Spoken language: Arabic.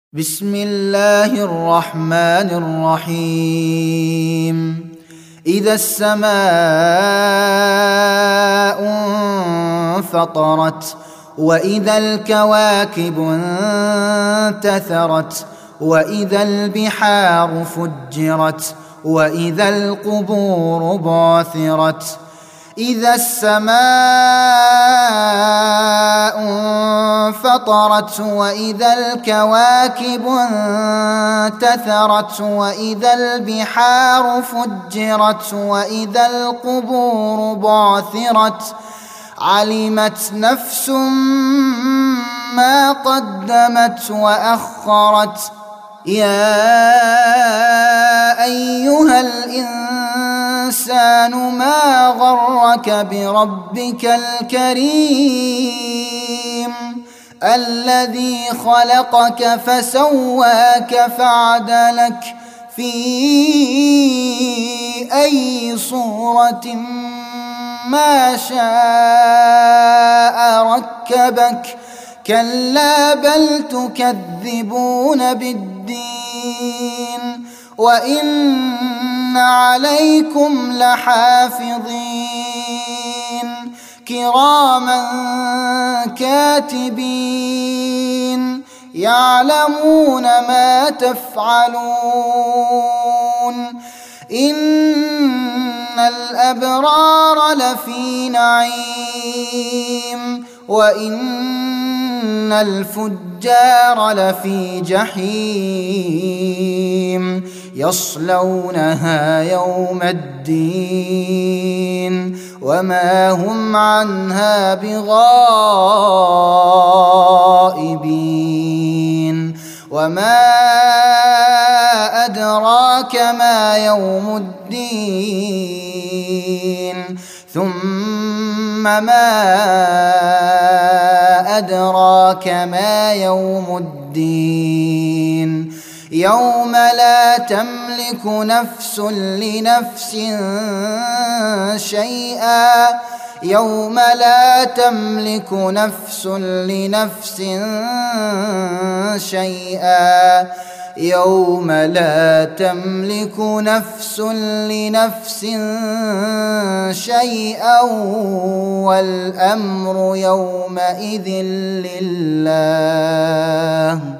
بسم الله الرحمن الرحيم. إذا السماء انفطرت وإذا الكواكب انتثرت وإذا البحار فجرت وإذا القبور بعثرت. إذا السماء انفطرت وإذا الكواكب انتثرت وإذا البحار فجرت وإذا القبور بعثرت. علمت نفس ما قدمت وأخرت. يا أيها الإنسان ما غرك بربك الكريم الذي خلقك فسواك فعدلك في أي صورة ما شاء ركبك. كلا بل تكذبون بالدين وإن عليكم لحافظين كراما كاتبين يعلمون ما تفعلون. إن الأبرار لفي نعيم وإن الفجار لفي جحيم يصلونها يوم الدين وما هم عنها بغائبين. وما أدراك ما يوم الدين ثم ما أدراك ما يوم الدين. يوم لا تملك نفس لنفس شيئا. يوم لا تملك نفس لنفس شيئا. يوم لا تملك نفس لنفس شيئا والأمر يومئذ لله.